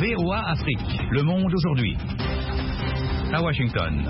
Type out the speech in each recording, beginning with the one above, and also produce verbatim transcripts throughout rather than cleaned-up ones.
V O A Afrique, Le Monde aujourd'hui. À Washington.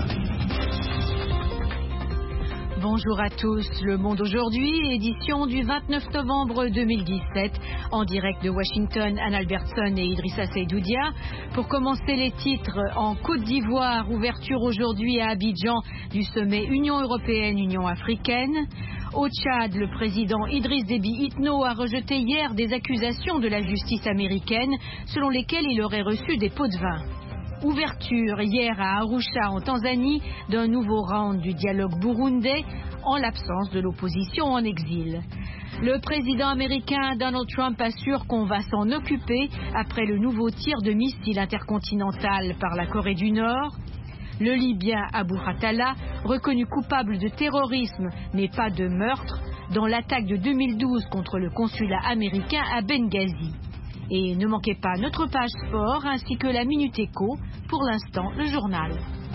Bonjour à tous, Le Monde aujourd'hui, édition du vingt-neuf novembre deux mille dix-sept, en direct de Washington, Anne Albertson et Idrissa Seydoudia. Pour commencer les titres, en Côte d'Ivoire, ouverture aujourd'hui à Abidjan du sommet Union européenne-Union africaine. Au Tchad, le président Idriss Déby Itno a rejeté hier des accusations de la justice américaine selon lesquelles il aurait reçu des pots de vin. Ouverture hier à Arusha en Tanzanie d'un nouveau round du dialogue burundais en l'absence de l'opposition en exil. Le président américain Donald Trump assure qu'on va s'en occuper après le nouveau tir de missile intercontinental par la Corée du Nord. Le Libyen Abu Khatala, reconnu coupable de terrorisme mais pas de meurtre, dans l'attaque de deux mille douze contre le consulat américain à Benghazi. Et ne manquez pas notre page sport ainsi que la Minute Éco, pour l'instant le journal.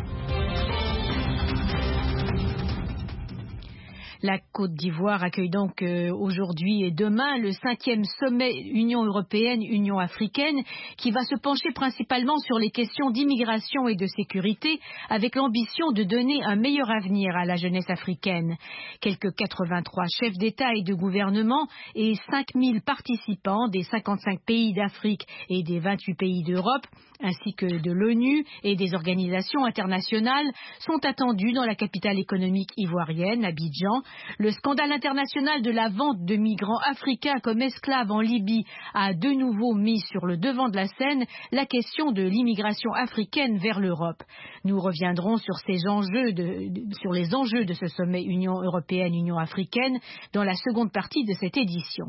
La Côte d'Ivoire accueille donc euh, aujourd'hui et demain le cinquième sommet Union européenne-Union africaine qui va se pencher principalement sur les questions d'immigration et de sécurité avec l'ambition de donner un meilleur avenir à la jeunesse africaine. Quelques quatre-vingt-trois chefs d'État et de gouvernement et cinq mille participants des cinquante-cinq pays d'Afrique et des vingt-huit pays d'Europe ainsi que de l'ONU et des organisations internationales sont attendus dans la capitale économique ivoirienne, Abidjan. Le scandale international de la vente de migrants africains comme esclaves en Libye a de nouveau mis sur le devant de la scène la question de l'immigration africaine vers l'Europe. Nous reviendrons sur ces enjeux de, de, sur les enjeux de ce sommet Union européenne-Union africaine dans la seconde partie de cette édition.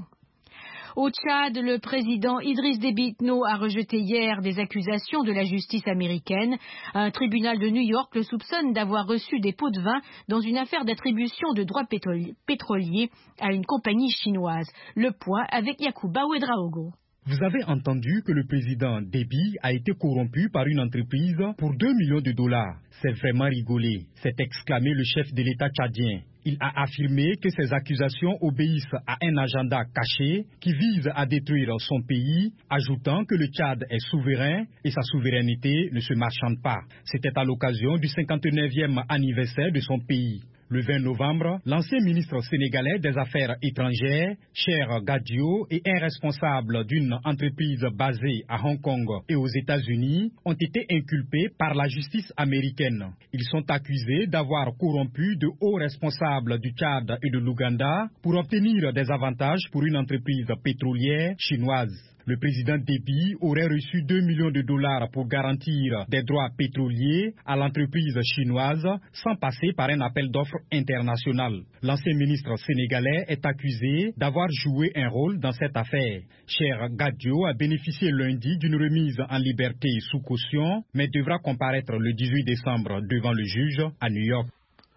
Au Tchad, le président Idriss Déby Itno a rejeté hier des accusations de la justice américaine. Un tribunal de New York le soupçonne d'avoir reçu des pots de vin dans une affaire d'attribution de droits pétroliers à une compagnie chinoise. Le point avec Yacouba Ouedraogo. Vous avez entendu que le président Déby a été corrompu par une entreprise pour deux millions de dollars. C'est vraiment rigolé, s'est exclamé le chef de l'État tchadien. Il a affirmé que ces accusations obéissent à un agenda caché qui vise à détruire son pays, ajoutant que le Tchad est souverain et sa souveraineté ne se marchande pas. C'était à l'occasion du cinquante-neuvième anniversaire de son pays. Le vingt novembre, l'ancien ministre sénégalais des Affaires étrangères, Cheikh Gadio, et un responsable d'une entreprise basée à Hong Kong et aux États-Unis ont été inculpés par la justice américaine. Ils sont accusés d'avoir corrompu de hauts responsables du Tchad et de l'Ouganda pour obtenir des avantages pour une entreprise pétrolière chinoise. Le président Déby aurait reçu deux millions de dollars pour garantir des droits pétroliers à l'entreprise chinoise sans passer par un appel d'offres international. L'ancien ministre sénégalais est accusé d'avoir joué un rôle dans cette affaire. Cheikh Gadio a bénéficié lundi d'une remise en liberté sous caution, mais devra comparaître le dix-huit décembre devant le juge à New York.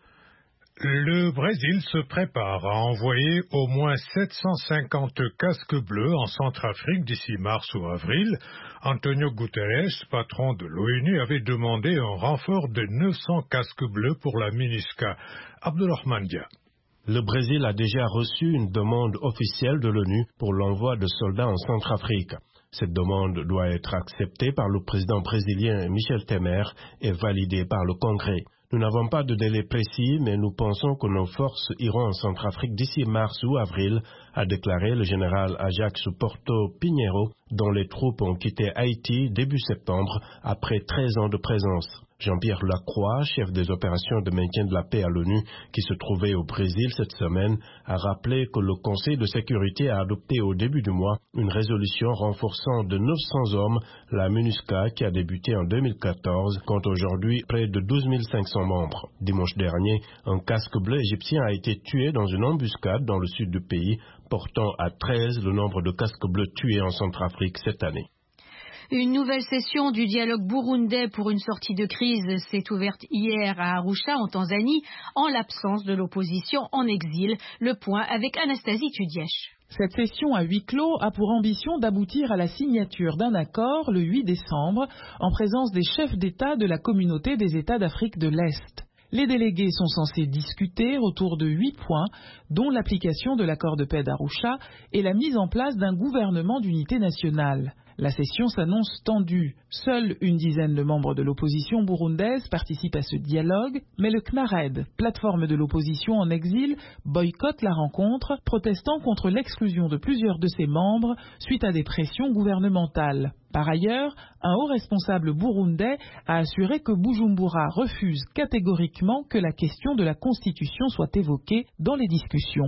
Le Brésil se prépare à envoyer au moins sept cent cinquante casques bleus en Centrafrique d'ici mars ou avril. Antonio Guterres, patron de l'ONU, avait demandé un renfort de neuf cents casques bleus pour la MINUSCA. Abdourahmane Dia. Le Brésil a déjà reçu une demande officielle de l'ONU pour l'envoi de soldats en Centrafrique. Cette demande doit être acceptée par le président brésilien Michel Temer et validée par le Congrès. Nous n'avons pas de délai précis, mais nous pensons que nos forces iront en Centrafrique d'ici mars ou avril, a déclaré le général Ajax Porto Pinheiro, dont les troupes ont quitté Haïti début septembre après treize ans de présence. Jean-Pierre Lacroix, chef des opérations de maintien de la paix à l'ONU, qui se trouvait au Brésil cette semaine, a rappelé que le Conseil de sécurité a adopté au début du mois une résolution renforçant de neuf cents hommes la MINUSCA qui a débuté en deux mille quatorze, compte aujourd'hui près de douze mille cinq cents membres. Dimanche dernier, un casque bleu égyptien a été tué dans une embuscade dans le sud du pays, portant à treize le nombre de casques bleus tués en Centrafrique cette année. Une nouvelle session du dialogue burundais pour une sortie de crise s'est ouverte hier à Arusha, en Tanzanie, en l'absence de l'opposition en exil. Le point avec Anastasie Tudièche. Cette session à huis clos a pour ambition d'aboutir à la signature d'un accord le huit décembre en présence des chefs d'État de la communauté des États d'Afrique de l'Est. Les délégués sont censés discuter autour de huit points, dont l'application de l'accord de paix d'Arusha et la mise en place d'un gouvernement d'unité nationale. La session s'annonce tendue. Seule une dizaine de membres de l'opposition burundaise participent à ce dialogue, mais le CNARED, plateforme de l'opposition en exil, boycotte la rencontre, protestant contre l'exclusion de plusieurs de ses membres suite à des pressions gouvernementales. Par ailleurs, un haut responsable burundais a assuré que Bujumbura refuse catégoriquement que la question de la Constitution soit évoquée dans les discussions.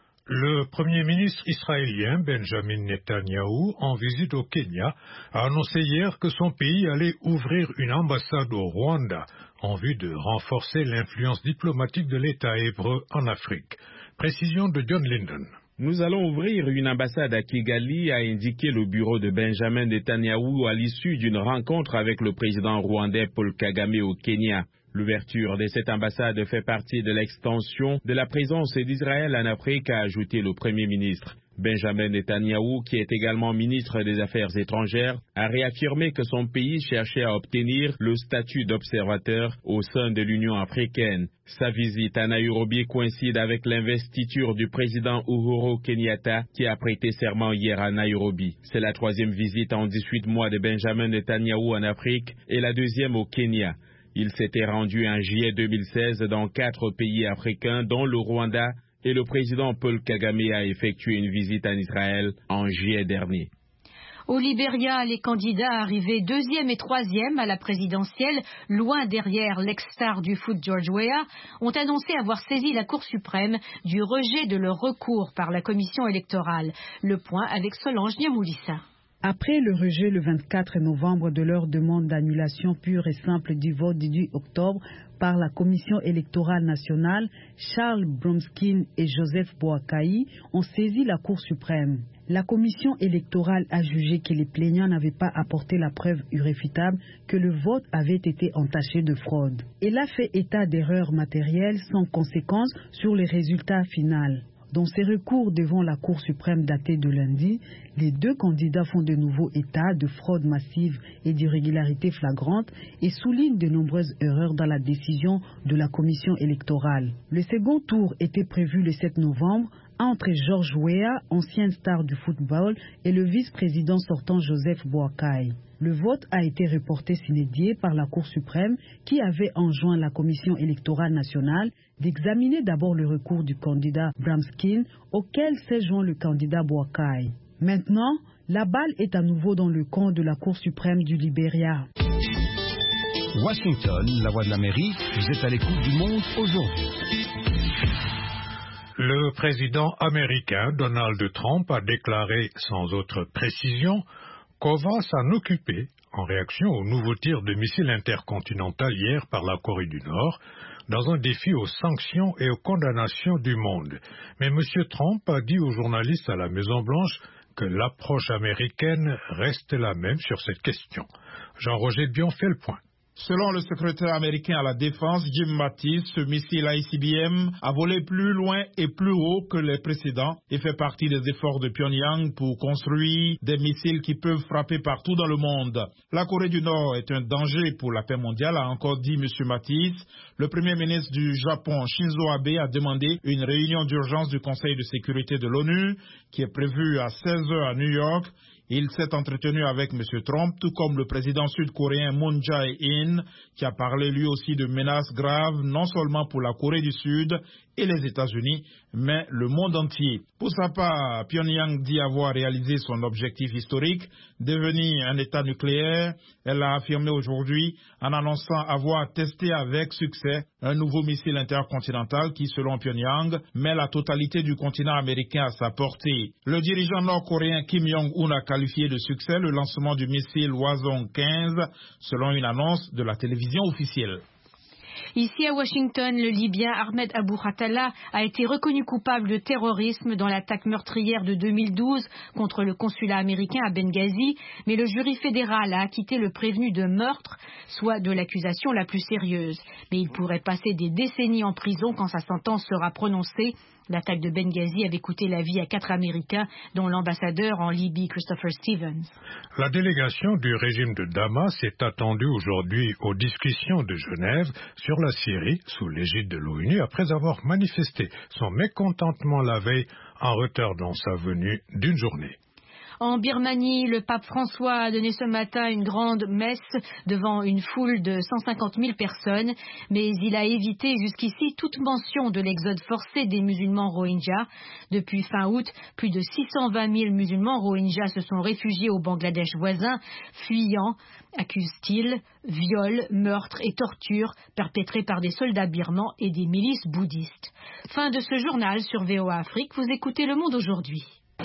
Le Premier ministre israélien Benjamin Netanyahou, en visite au Kenya, a annoncé hier que son pays allait ouvrir une ambassade au Rwanda en vue de renforcer l'influence diplomatique de l'État hébreu en Afrique. Précision de John Linden. Nous allons ouvrir une ambassade à Kigali, a indiqué le bureau de Benjamin Netanyahou à l'issue d'une rencontre avec le président rwandais Paul Kagame au Kenya. L'ouverture de cette ambassade fait partie de l'extension de la présence d'Israël en Afrique, a ajouté le Premier ministre. Benjamin Netanyahou, qui est également ministre des Affaires étrangères, a réaffirmé que son pays cherchait à obtenir le statut d'observateur au sein de l'Union africaine. Sa visite à Nairobi coïncide avec l'investiture du président Uhuru Kenyatta, qui a prêté serment hier à Nairobi. C'est la troisième visite en dix-huit mois de Benjamin Netanyahou en Afrique et la deuxième au Kenya. Il s'était rendu en juillet deux mille seize dans quatre pays africains, dont le Rwanda, et le président Paul Kagame a effectué une visite en Israël en juillet dernier. Au Libéria, les candidats arrivés deuxième et troisième à la présidentielle, loin derrière l'ex-star du foot George Weah, ont annoncé avoir saisi la Cour suprême du rejet de leur recours par la commission électorale. Le point avec Solange Niamoulissa. Après le rejet le vingt-quatre novembre de leur demande d'annulation pure et simple du vote du dix octobre par la Commission électorale nationale, Charles Bromskin et Joseph Boakai ont saisi la Cour suprême. La Commission électorale a jugé que les plaignants n'avaient pas apporté la preuve irréfutable que le vote avait été entaché de fraude. Elle a fait état d'erreurs matérielles sans conséquence sur les résultats finaux. Dans ces recours devant la Cour suprême datés de lundi, les deux candidats font de nouveau état de fraude massive et d'irrégularités flagrantes et soulignent de nombreuses erreurs dans la décision de la commission électorale. Le second tour était prévu le sept novembre entre George Weah, ancienne star du football, et le vice-président sortant Joseph Boakai. Le vote a été reporté sine die par la Cour suprême qui avait enjoint la Commission électorale nationale d'examiner d'abord le recours du candidat Bromskin auquel s'est joint le candidat Boakai. Maintenant, la balle est à nouveau dans le camp de la Cour suprême du Libéria. Washington, la voix de l'Amérique, vous êtes à l'écoute du monde aujourd'hui. Le président américain Donald Trump a déclaré sans autre précision qu'on va s'en occuper en réaction au nouveau tir de missiles intercontinental hier par la Corée du Nord, dans un défi aux sanctions et aux condamnations du monde. Mais M. Trump a dit aux journalistes à la Maison-Blanche que l'approche américaine reste la même sur cette question. Jean-Roger Bion fait le point. Selon le secrétaire américain à la Défense, Jim Mattis, ce missile I C B M a volé plus loin et plus haut que les précédents et fait partie des efforts de Pyongyang pour construire des missiles qui peuvent frapper partout dans le monde. La Corée du Nord est un danger pour la paix mondiale, a encore dit M. Mattis. Le premier ministre du Japon, Shinzo Abe, a demandé une réunion d'urgence du Conseil de sécurité de l'ONU qui est prévue à seize heures à New York. Il s'est entretenu avec M. Trump, tout comme le président sud-coréen Moon Jae-in, qui a parlé lui aussi de menaces graves, non seulement pour la Corée du Sud et les États-Unis, mais le monde entier. Pour sa part, Pyongyang dit avoir réalisé son objectif historique, devenir un État nucléaire. Elle l'a affirmé aujourd'hui en annonçant avoir testé avec succès un nouveau missile intercontinental qui, selon Pyongyang, met la totalité du continent américain à sa portée. Le dirigeant nord-coréen Kim Jong-un a qualifié de succès le lancement du missile Hwasong quinze, selon une annonce de la télévision officielle. Ici à Washington, le Libyen Ahmed Abou Khatala a été reconnu coupable de terrorisme dans l'attaque meurtrière de deux mille douze contre le consulat américain à Benghazi, mais le jury fédéral a acquitté le prévenu de meurtre, soit de l'accusation la plus sérieuse. Mais il pourrait passer des décennies en prison quand sa sentence sera prononcée. L'attaque de Benghazi avait coûté la vie à quatre Américains, dont l'ambassadeur en Libye, Christopher Stevens. La délégation du régime de Damas est attendue aujourd'hui aux discussions de Genève sur la Syrie sous l'égide de l'ONU après avoir manifesté son mécontentement la veille en retardant sa venue d'une journée. En Birmanie, le pape François a donné ce matin une grande messe devant une foule de cent cinquante mille personnes, mais il a évité jusqu'ici toute mention de l'exode forcé des musulmans Rohingyas. Depuis fin août, plus de six cent vingt mille musulmans Rohingyas se sont réfugiés au Bangladesh voisin, fuyant, accuse-t-il, viols, meurtres et tortures perpétrés par des soldats birmans et des milices bouddhistes. Fin de ce journal sur V O A Afrique. Vous écoutez Le Monde aujourd'hui.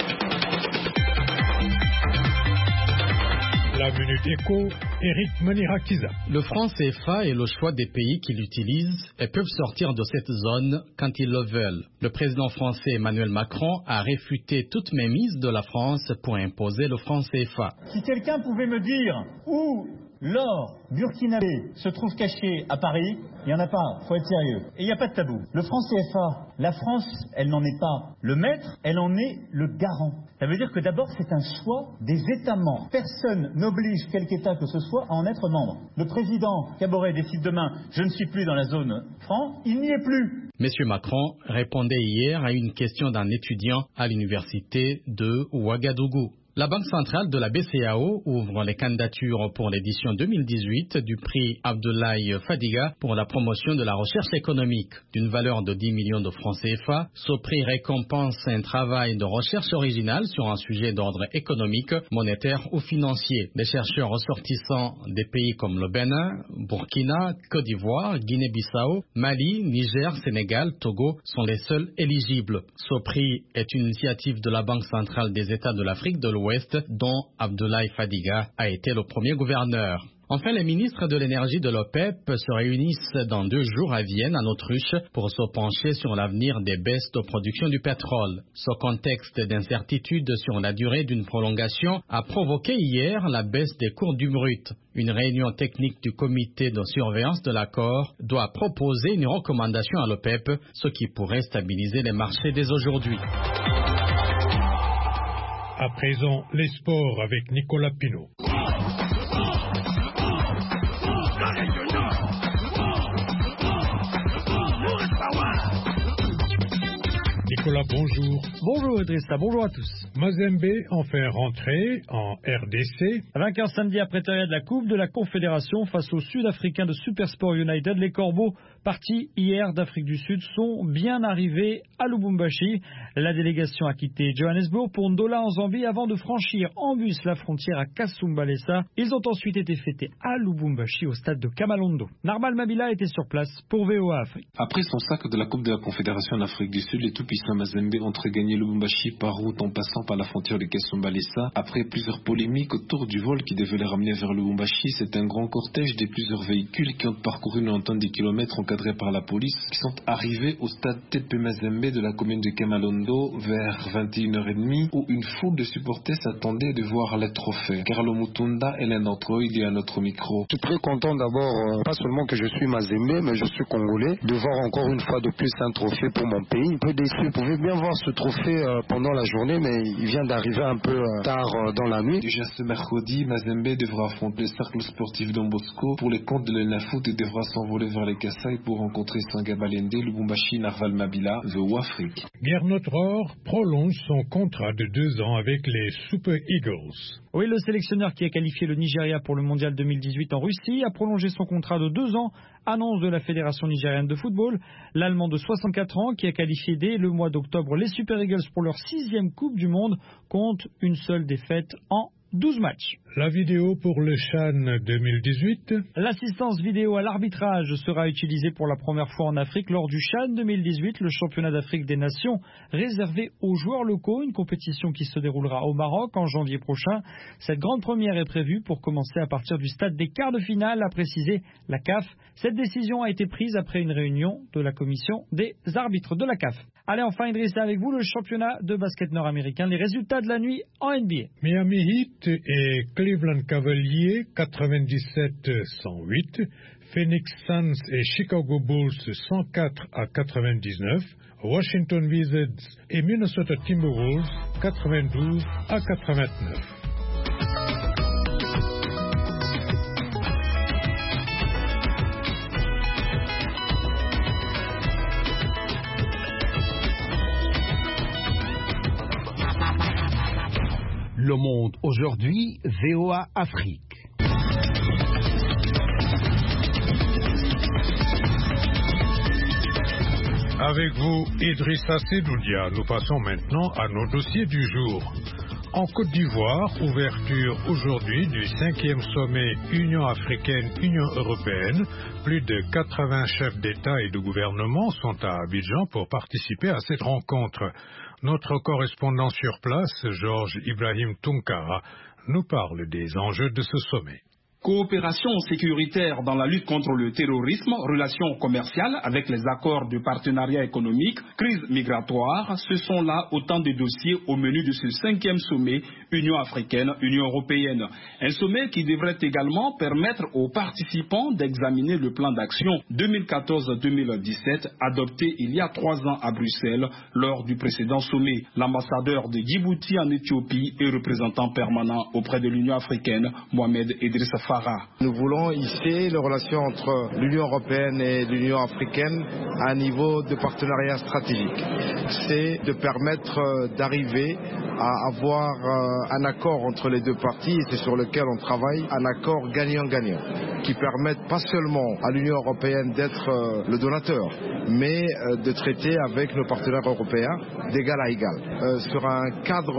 La Minute Éco, Eric Manirakiza. Le franc C F A est le choix des pays qui l'utilisent et peuvent sortir de cette zone quand ils le veulent. Le président français Emmanuel Macron a réfuté toute mainmise de la France pour imposer le franc C F A. Si quelqu'un pouvait me dire où l'or burkinabé se trouve caché à Paris, il n'y en a pas, faut être sérieux. Et il n'y a pas de tabou. Le franc C F A, la France, elle n'en est pas le maître, elle en est le garant. Ça veut dire que d'abord, c'est un choix des États membres. Personne n'oblige quelque État que ce soit à en être membre. Le président Kaboré décide demain, je ne suis plus dans la zone franc, il n'y est plus. Monsieur Macron répondait hier à une question d'un étudiant à l'université de Ouagadougou. La Banque centrale de la B C A O ouvre les candidatures pour l'édition deux mille dix-huit du prix Abdoulaye Fadiga pour la promotion de la recherche économique. D'une valeur de dix millions de francs C F A, ce prix récompense un travail de recherche original sur un sujet d'ordre économique, monétaire ou financier. Les chercheurs ressortissants des pays comme le Bénin, Burkina, Côte d'Ivoire, Guinée-Bissau, Mali, Niger, Sénégal, Togo sont les seuls éligibles. Ce prix est une initiative de la Banque centrale des États de l'Afrique de l'Ouest, dont Abdoulaye Fadiga a été le premier gouverneur. Enfin, les ministres de l'énergie de l'OPEP se réunissent dans deux jours à Vienne, en Autriche, pour se pencher sur l'avenir des baisses de production du pétrole. Ce contexte d'incertitude sur la durée d'une prolongation a provoqué hier la baisse des cours du brut. Une réunion technique du comité de surveillance de l'accord doit proposer une recommandation à l'OPEP, ce qui pourrait stabiliser les marchés dès aujourd'hui. À présent, les sports avec Nicolas Pinault. Nicolas, bonjour. Bonjour Idrissa, bonjour à tous. Mazembe enfin rentré en R D C. Vainqueur samedi après terrier de la Coupe de la Confédération face aux Sud-Africains de Supersport United, les Corbeaux, partis hier d'Afrique du Sud, sont bien arrivés à Lubumbashi. La délégation a quitté Johannesburg pour Ndola en Zambie avant de franchir en bus la frontière à Kasumbalesa. Ils ont ensuite été fêtés à Lubumbashi au stade de Kamalondo. Narmal Mabila était sur place pour V O A Afrique. Après son sac de la Coupe de la Confédération en Afrique du Sud, les tout-puissants Mazembe ont regagné Lubumbashi par route en passant par la frontière de Kasumbalesa. Après plusieurs polémiques autour du vol qui devait les ramener vers Lubumbashi, c'est un grand cortège de plusieurs véhicules qui ont parcouru une vingtaine de kilomètres encadrés par la police qui sont arrivés au stade Tepe Mazembe de la commune de Kamalondo vers vingt et une heures trente où une foule de supporters s'attendait de voir les trophées. Carlo Mutunda est l'un d'entre eux, il est à notre micro. Je suis très content d'abord, euh, pas seulement que je suis Mazembe, mais je suis congolais, de voir encore une fois de plus un trophée pour mon pays. Un peu déçu, vous pouvez bien voir ce trophée euh, pendant la journée, mais il vient d'arriver un peu euh, tard euh, dans la nuit. Déjà ce mercredi, Mazembe devra affronter le cercle sportif Don Bosco pour les comptes de l'Enafoot et devra s'envoler vers les Kassai pour rencontrer Sangabalende, Lubumbashi, Narval Mabila, The Afrique. Gernot Rohr prolonge son contrat de deux ans avec les Super Eagles. Oui, le sélectionneur qui a qualifié le Nigeria pour le mondial deux mille dix-huit en Russie a prolongé son contrat de deux ans, annonce de la Fédération nigérienne de football. L'Allemand de soixante-quatre ans, qui a qualifié dès le mois d'octobre les Super Eagles pour leur sixième Coupe du Monde, compte une seule défaite en douze matchs. La vidéo pour le CHAN deux mille dix-huit. L'assistance vidéo à l'arbitrage sera utilisée pour la première fois en Afrique lors du CHAN deux mille dix-huit, le championnat d'Afrique des Nations réservé aux joueurs locaux, une compétition qui se déroulera au Maroc en janvier prochain. Cette grande première est prévue pour commencer à partir du stade des quarts de finale, a précisé la C A F. Cette décision a été prise après une réunion de la commission des arbitres de la C A F. Allez, enfin Idrissa, avec vous le championnat de basket nord-américain, les résultats de la nuit en N B A. Miami Heat et Cleveland Cavaliers quatre-vingt-dix-sept à cent huit, Phoenix Suns et Chicago Bulls cent quatre à quatre-vingt-dix-neuf, Washington Wizards et Minnesota Timberwolves quatre-vingt-douze à quatre-vingt-neuf. Le Monde aujourd'hui, V O A Afrique. Avec vous, Idrissa Sedoudia, nous passons maintenant à nos dossiers du jour. En Côte d'Ivoire, ouverture aujourd'hui du cinquième sommet Union africaine-Union européenne. Plus de quatre-vingts chefs d'État et de gouvernement sont à Abidjan pour participer à cette rencontre. Notre correspondant sur place, Georges Ibrahim Tunkara, nous parle des enjeux de ce sommet. Coopération sécuritaire dans la lutte contre le terrorisme, relations commerciales avec les accords de partenariat économique, crise migratoire, ce sont là autant de dossiers au menu de ce cinquième sommet Union africaine-Union européenne. Un sommet qui devrait également permettre aux participants d'examiner le plan d'action deux mille quatorze deux mille dix-sept adopté il y a trois ans à Bruxelles lors du précédent sommet. L'ambassadeur de Djibouti en Éthiopie et représentant permanent auprès de l'Union africaine, Mohamed Idrissa Farah. Nous voulons hisser les relations entre l'Union européenne et l'Union africaine à un niveau de partenariat stratégique. C'est de permettre d'arriver à avoir un accord entre les deux parties, et c'est sur lequel on travaille, un accord gagnant-gagnant, qui permette pas seulement à l'Union européenne d'être le donateur, mais de traiter avec nos partenaires européens d'égal à égal, euh, sur un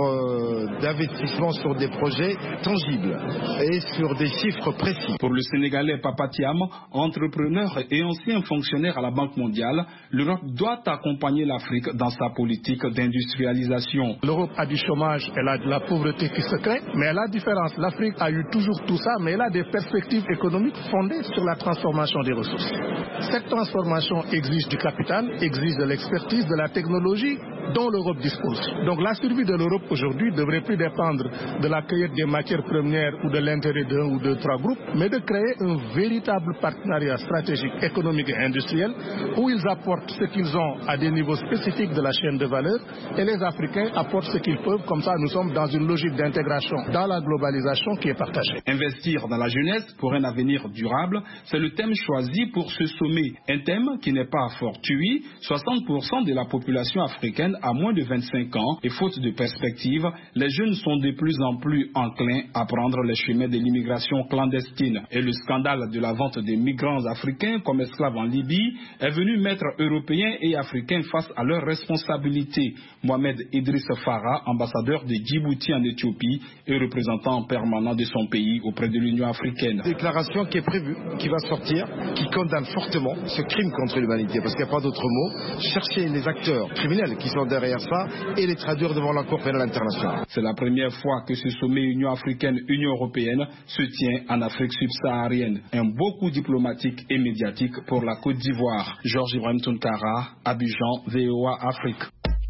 cadre d'investissement sur des projets tangibles et sur des chiffres précis. Pour le Sénégalais Papatiam, entrepreneur et ancien fonctionnaire à la Banque mondiale, l'Europe doit accompagner l'Afrique dans sa politique d'industrialisation. L'Europe a du chômage, elle a de la pauvreté qui se crée, mais la différence, l'Afrique a eu toujours tout ça, mais elle a des perspectives économiques fondées sur la transformation des ressources. Cette transformation exige du capital, exige de l'expertise, de la technologie dont l'Europe dispose. Donc la survie de l'Europe aujourd'hui ne devrait plus dépendre de la cueillette des matières premières ou de l'intérêt d'un ou de trois groupes, mais de créer un véritable partenariat stratégique, économique et industriel où ils apportent ce qu'ils ont à des niveaux spécifiques de la chaîne de valeur et les Africains apportent ce qu'ils peuvent. Comme ça, nous sommes dans une logique d'intégration dans la globalisation qui est partagée. Investir dans la jeunesse pour un avenir durable, c'est le thème choisi pour ce sommet. Un thème qui n'est pas fortuit. soixante pour cent de la population africaine a moins de vingt-cinq ans et faute de perspective, les jeunes sont de plus en plus enclins à prendre les chemins de l'immigration clandestine. Et le scandale de la vente des migrants africains comme esclaves en Libye est venu mettre Européens et Africains face à leurs responsabilités. Mohamed Idrissa Farah, ambassadeur de Djibouti en Éthiopie et représentant permanent de son pays auprès de l'Union africaine. Déclaration qui est prévue, qui va sortir, qui condamne fortement ce crime contre l'humanité, parce qu'il n'y a pas d'autre mot. Chercher les acteurs criminels qui sont derrière ça et les traduire devant la Cour pénale internationale. C'est la première fois que ce sommet Union africaine-Union européenne se tient en Afrique subsaharienne. Un beau coup diplomatique et médiatique pour la Côte d'Ivoire. Georges Ibrahim Tunkara, Abidjan, V O A Afrique.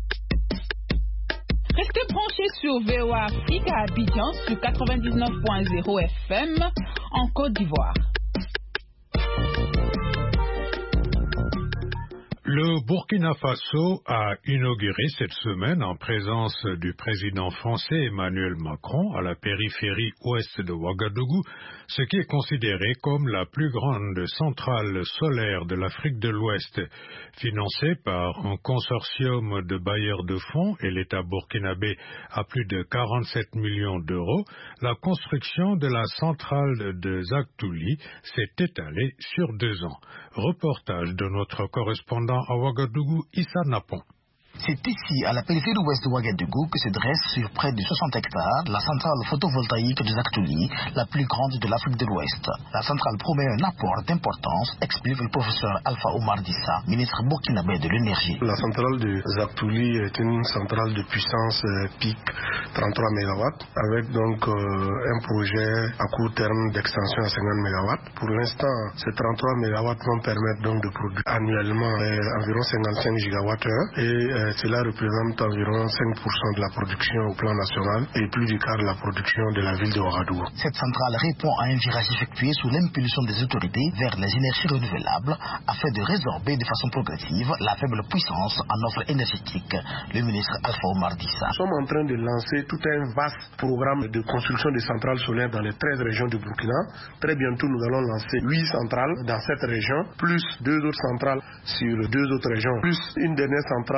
Restez branchés sur V O A Afrique à Abidjan sur quatre-vingt-dix-neuf point zéro F M en Côte d'Ivoire. Le Burkina Faso a inauguré cette semaine, en présence du président français Emmanuel Macron, à la périphérie ouest de Ouagadougou, ce qui est considéré comme la plus grande centrale solaire de l'Afrique de l'Ouest. Financée par un consortium de bailleurs de fonds et l'État burkinabé à plus de quarante-sept millions d'euros, la construction de la centrale de Zaktouli s'est étalée sur deux ans. Reportage de notre correspondant à Ouagadougou, Issa Napon. C'est ici, à la périphérie ouest de Ouagadougou, que se dresse sur près de soixante hectares la centrale photovoltaïque de Zaktouli, la plus grande de l'Afrique de l'Ouest. La centrale promet un apport d'importance, explique le professeur Alpha Omar Dissa, ministre burkinabé de l'énergie. La centrale de Zaktouli est une centrale de puissance pic trente-trois mégawatts, avec donc euh, un projet à court terme d'extension à cinquante mégawatts. Pour l'instant, ces trente-trois mégawatts vont permettre donc de produire annuellement euh, environ cinquante-cinq gigawattheures et euh, cela représente environ cinq pour cent de la production au plan national et plus du quart de la production de la ville de Ouagadougou. Cette centrale répond à un virage effectué sous l'impulsion des autorités vers les énergies renouvelables afin de résorber de façon progressive la faible puissance en offre énergétique. Le ministre Alpha Omar Dissa. Nous sommes en train de lancer tout un vaste programme de construction de centrales solaires dans les treize régions du Burkina. Très bientôt, nous allons lancer huit centrales dans cette région, plus deux autres centrales sur deux autres régions, plus une dernière centrale donc de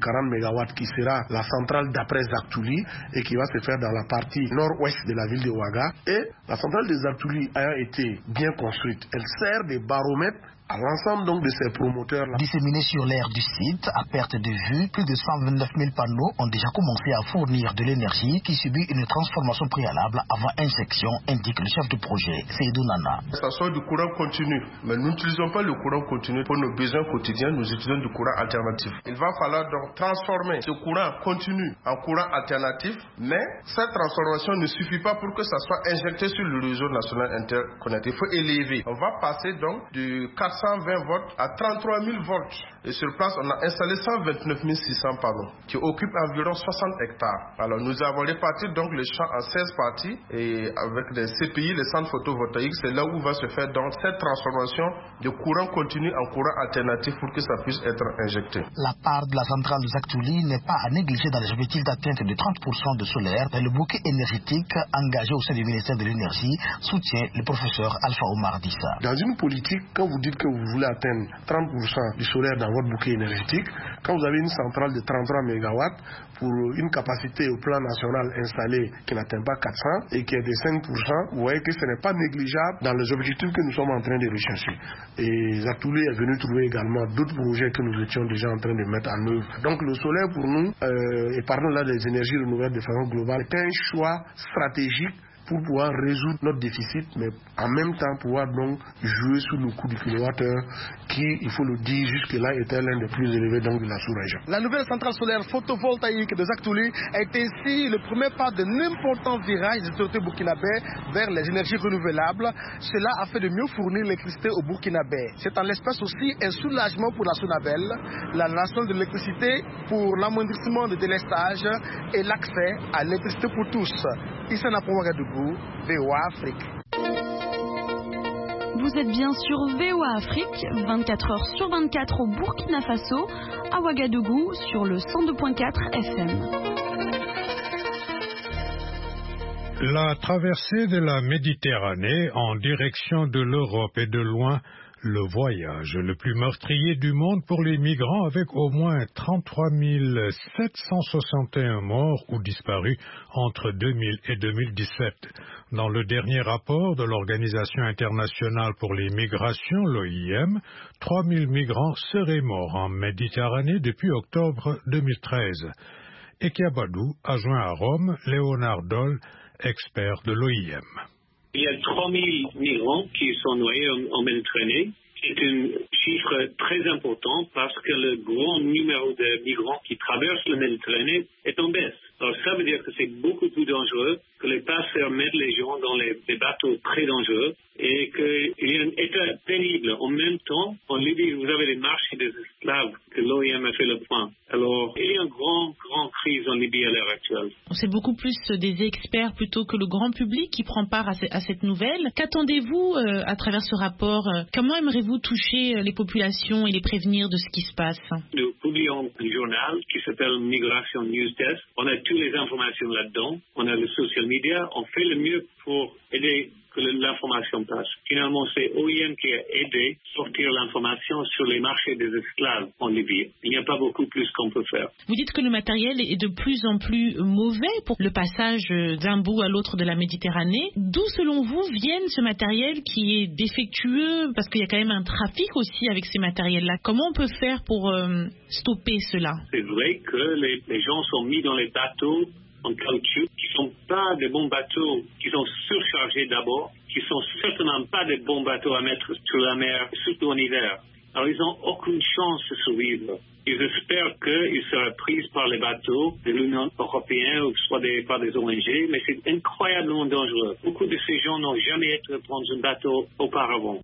quarante mégawatts qui sera la centrale d'après Zaktouli et qui va se faire dans la partie nord-ouest de la ville de Ouaga. Et la centrale de Zaktouli ayant été bien construite, elle sert de baromètre à l'ensemble donc de ces promoteurs-là. Disséminés sur l'aire du site, à perte de vue, plus de cent vingt-neuf mille panneaux ont déjà commencé à fournir de l'énergie qui subit une transformation préalable avant injection, indique le chef de projet, Seydou Nana. Ça soit du courant continu, mais nous n'utilisons pas le courant continu pour nos besoins quotidiens, nous utilisons du courant alternatif. Il va falloir donc transformer ce courant continu en courant alternatif, mais cette transformation ne suffit pas pour que ça soit injecté sur le réseau national interconnecté. Il faut élever. On va passer donc du quatre cent vingt volts à trente-trois mille volts. Et sur place, on a installé cent vingt-neuf mille six cents panneaux qui occupent environ soixante hectares. Alors nous avons réparti donc les champs en seize parties et avec les C P I, les centres photovoltaïques, c'est là où va se faire donc cette transformation de courant continu en courant alternatif pour que ça puisse être injecté. La part de la centrale de Zaktouli n'est pas à négliger dans les objectifs d'atteinte de trente pour cent de solaire dans le bouquet énergétique engagé au sein du ministère de l'Énergie, soutient le professeur Alpha Omar Dissa. Dans une politique, quand vous dites que vous voulez atteindre trente pour cent du solaire dans votre bouquet énergétique, quand vous avez une centrale de trente-trois mégawatts pour une capacité au plan national installée qui n'atteint pas quatre cents et qui est de cinq pour cent, vous voyez que ce n'est pas négligeable dans les objectifs que nous sommes en train de rechercher. Et Zaktouli est venu trouver également d'autres projets que nous étions déjà en train de mettre en œuvre. Donc le solaire pour nous, euh, et parlons là des énergies renouvelables de façon globale, est un choix stratégique pour pouvoir résoudre notre déficit, mais en même temps pouvoir donc jouer sur le coût du kilowattheure qui, il faut le dire, jusque-là était l'un des plus élevés donc de la sous-région. La nouvelle centrale solaire photovoltaïque de Zaktouli a été ici le premier pas d'un important virage des autorités burkinabè vers les énergies renouvelables. Cela a fait de mieux fournir l'électricité au Burkinabé. C'est en l'espèce aussi un soulagement pour la SONABEL, la nation de l'électricité, pour l'amoindrissement des délestages et l'accès à l'électricité pour tous. Ici à Ouagadougou, V O A Afrique. Vous êtes bien sur V O A Afrique, vingt-quatre heures sur vingt-quatre au Burkina Faso, à Ouagadougou sur le cent deux virgule quatre F M. La traversée de la Méditerranée en direction de l'Europe est de loin le voyage le plus meurtrier du monde pour les migrants, avec au moins trente-trois mille sept cent soixante et un morts ou disparus entre deux mille et deux mille dix-sept. Dans le dernier rapport de l'Organisation internationale pour les migrations, l'O I M, trois mille migrants seraient morts en Méditerranée depuis octobre deux mille treize. Ekiabadou a joint à Rome Léonard Doll, expert de l'O I M. Il y a trois mille migrants qui sont noyés en, en Méditerranée. C'est un chiffre très important parce que le grand numéro de migrants qui traversent la Méditerranée est en baisse. Alors ça veut dire que c'est beaucoup plus dangereux, que les passeurs mettent les gens dans les, les bateaux très dangereux et qu'il y a un état pénible. En même temps, en Libye, vous avez les marchés des esclaves que l'O I M a fait le point. Alors, il y a une grande, grande crise en Libye à l'heure actuelle. C'est beaucoup plus des experts plutôt que le grand public qui prend part à, ce, à cette nouvelle. Qu'attendez-vous euh, à travers ce rapport? Comment aimeriez-vous toucher les populations et les prévenir de ce qui se passe? Nous publions un journal qui s'appelle Migration News Desk. On a toutes les informations là-dedans. On a le social media. On fait le mieux pour aider que l'information passe. Finalement, c'est O I M qui a aidé à sortir l'information sur les marchés des esclaves en Libye. Il n'y a pas beaucoup plus qu'on peut faire. Vous dites que le matériel est de plus en plus mauvais pour le passage d'un bout à l'autre de la Méditerranée. D'où, selon vous, vient ce matériel qui est défectueux? Parce qu'il y a quand même un trafic aussi avec ces matériels-là. Comment on peut faire pour euh, stopper cela? C'est vrai que les, les gens sont mis dans les bateaux en caoutchouc, qui ne sont pas des bons bateaux, qui sont surchargés d'abord, qui ne sont certainement pas des bons bateaux à mettre sur la mer, surtout en hiver. Alors ils n'ont aucune chance de survivre. Ils espèrent qu'ils seront pris par les bateaux de l'Union européenne ou soit des, par des O N G, mais c'est incroyablement dangereux. Beaucoup de ces gens n'ont jamais été dans un bateau auparavant.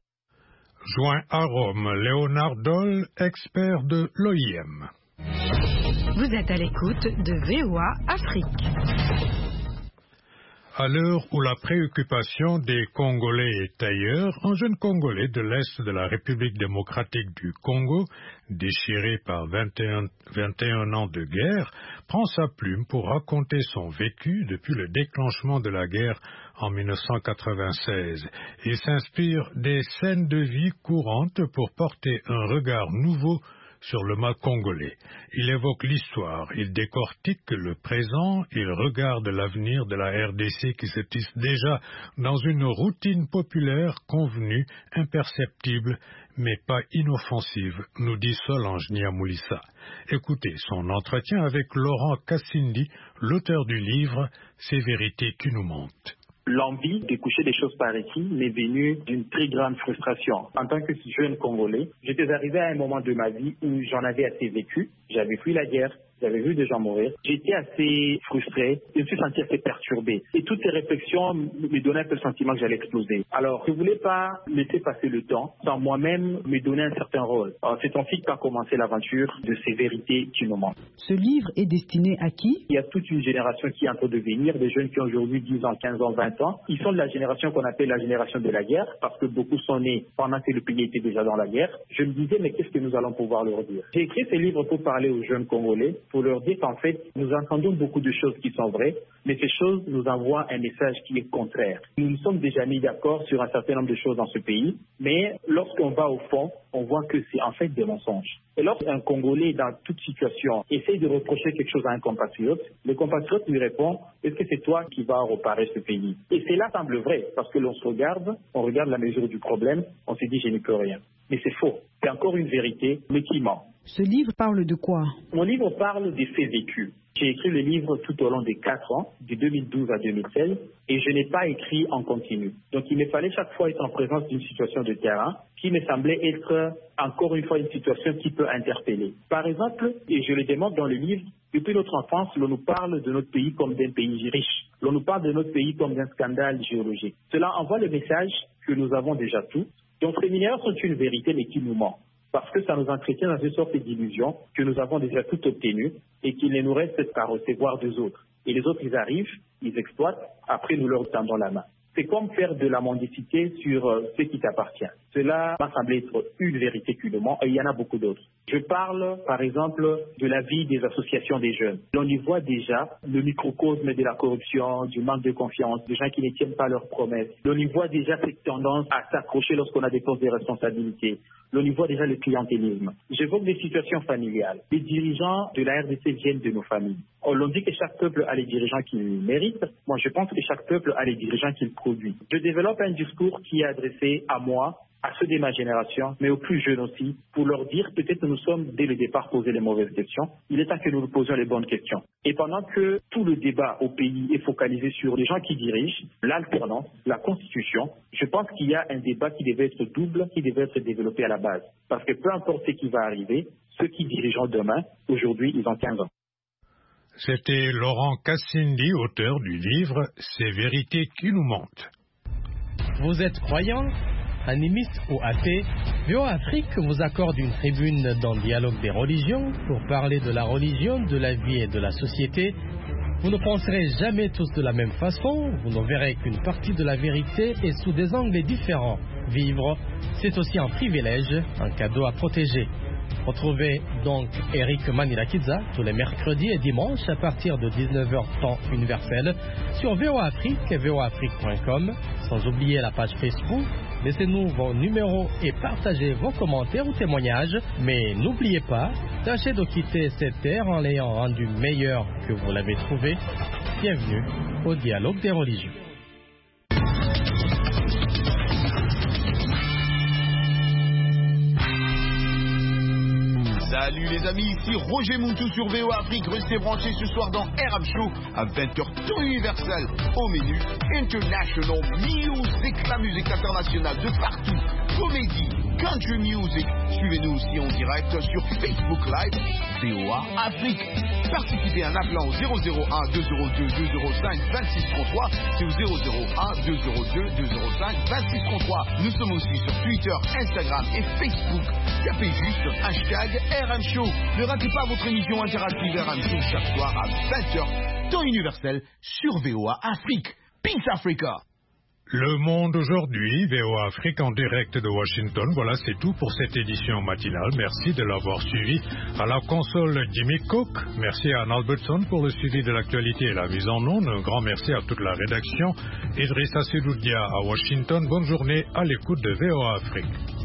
Joint à Rome, Léonard Doll, expert de l'O I M. Vous êtes à l'écoute de V O A Afrique. À l'heure où la préoccupation des Congolais est ailleurs, un jeune Congolais de l'Est de la République démocratique du Congo, déchiré par vingt et un, vingt et un ans de guerre, prend sa plume pour raconter son vécu depuis le déclenchement de la guerre en mille neuf cent quatre-vingt-seize. Il s'inspire des scènes de vie courantes pour porter un regard nouveau sur le mal congolais. Il évoque l'histoire, il décortique le présent, il regarde l'avenir de la R D C qui se tisse déjà dans une routine populaire convenue, imperceptible, mais pas inoffensive, nous dit Solange Niamoulissa. Écoutez son entretien avec Laurent Kassindi, l'auteur du livre « Ces vérités qui nous mentent ». L'envie de coucher des choses par ici m'est venue d'une très grande frustration. En tant que jeune Congolais, j'étais arrivé à un moment de ma vie où j'en avais assez vécu. J'avais fui la guerre, j'avais vu des gens mourir. J'étais assez frustré, je me suis senti assez perturbé. Et toutes ces réflexions me donnaient un peu le sentiment que j'allais exploser. Alors, je ne voulais pas laisser passer le temps sans moi-même me donner un certain rôle. Alors, c'est ainsi qu'a commencé l'aventure de ces vérités qui nous manquent. Ce livre est destiné à qui? Il y a toute une génération qui est en train de venir, des jeunes qui ont aujourd'hui dix ans, quinze ans, vingt ans. Ils sont de la génération qu'on appelle la génération de la guerre, parce que beaucoup sont nés pendant que le pays était déjà dans la guerre. Je me disais, mais qu'est-ce que nous allons pouvoir leur dire? J'ai écrit ce livre pour parler aux jeunes Congolais, pour leur dire qu'en fait, nous entendons beaucoup de choses qui sont vraies, mais ces choses nous envoient un message qui est contraire. Nous nous sommes déjà mis d'accord sur un certain nombre de choses dans ce pays, mais lorsqu'on va au fond, on voit que c'est en fait des mensonges. Et lorsqu'un Congolais, dans toute situation, essaye de reprocher quelque chose à un compatriote, le compatriote lui répond, est-ce que c'est toi qui vas réparer ce pays? Et cela semble vrai, parce que l'on se regarde, on regarde la mesure du problème, on se dit, je n'y peux rien. Mais c'est faux. C'est encore une vérité, mais qui ment. Ce livre parle de quoi? Mon livre parle des faits vécus. J'ai écrit le livre tout au long des quatre ans, de deux mille douze à deux mille seize, et je n'ai pas écrit en continu. Donc il me fallait chaque fois être en présence d'une situation de terrain qui me semblait être encore une fois une situation qui peut interpeller. Par exemple, et je le démontre dans le livre, depuis notre enfance, l'on nous parle de notre pays comme d'un pays riche. L'on nous parle de notre pays comme d'un scandale géologique. Cela envoie le message que nous avons déjà tout. Donc ces minéraux sont une vérité, mais qui nous ment. Parce que ça nous entretient dans une sorte d'illusion que nous avons déjà tout obtenu et qu'il ne nous reste qu'à recevoir des autres. Et les autres, ils arrivent, ils exploitent, après nous leur tendons la main. C'est comme faire de la mendicité sur euh, ce qui t'appartient. Cela m'a semblé être une vérité qui nous ment, et il y en a beaucoup d'autres. Je parle, par exemple, de la vie des associations des jeunes. On y voit déjà le microcosme de la corruption, du manque de confiance, des gens qui ne tiennent pas leurs promesses. On y voit déjà cette tendance à s'accrocher lorsqu'on a des postes de responsabilité. On y voit déjà le clientélisme. J'évoque des situations familiales. Les dirigeants de la R D C viennent de nos familles. On dit que chaque peuple a les dirigeants qu'il mérite. Moi, je pense que chaque peuple a les dirigeants qu'il produit. Je développe un discours qui est adressé à moi, à ceux de ma génération, mais aux plus jeunes aussi, pour leur dire peut-être que nous sommes dès le départ posé les mauvaises questions. Il est temps que nous nous posions les bonnes questions. Et pendant que tout le débat au pays est focalisé sur les gens qui dirigent, l'alternance, la constitution, je pense qu'il y a un débat qui devait être double, qui devait être développé à la base. Parce que peu importe ce qui va arriver, ceux qui dirigeront demain, aujourd'hui, ils ont quinze ans. C'était Laurent Kassindi, auteur du livre « Ces vérités qui nous mentent ». Vous êtes croyant, animiste ou athée, V O A Afrique vous accorde une tribune dans le dialogue des religions pour parler de la religion, de la vie et de la société. Vous ne penserez jamais tous de la même façon, vous ne verrez qu'une partie de la vérité et sous des angles différents. Vivre, c'est aussi un privilège, un cadeau à protéger. Retrouvez donc Eric Manilakidza tous les mercredis et dimanches à partir de dix-neuf heures temps universel sur V O A Afrique et V O A Afrique point com, sans oublier la page Facebook. Laissez-nous vos numéros et partagez vos commentaires ou témoignages. Mais n'oubliez pas, tâchez de quitter cette terre en l'ayant rendu meilleur que vous l'avez trouvé. Bienvenue au dialogue des religions. Salut les amis, ici Roger Muntou sur V O A Afrique. Restez branchés ce soir dans R M Show à vingt heures temps universel. Au menu International Music, la musique internationale de partout. Comédie, country music. Suivez-nous aussi en direct sur Facebook Live V O A Afrique. Participez en appelant au zéro zéro un deux zéro deux deux zéro cinq vingt-six trente-trois. C'est au zéro zéro un deux zéro deux deux zéro cinq vingt-six trente-trois. Nous sommes aussi sur Twitter, Instagram et Facebook. Tapez juste hashtag R M Show. Ne ratez pas votre émission interactive R M Show chaque soir à vingt heures, temps universel sur V O A Afrique. Peace Africa. Le Monde aujourd'hui, V O A Afrique en direct de Washington. Voilà, c'est tout pour cette édition matinale. Merci de l'avoir suivi. À la console, Jimmy Cook. Merci à Ann Albertson pour le suivi de l'actualité et la mise en onde. Un grand merci à toute la rédaction. Idrissa Sedoudia à Washington. Bonne journée à l'écoute de V O A Afrique.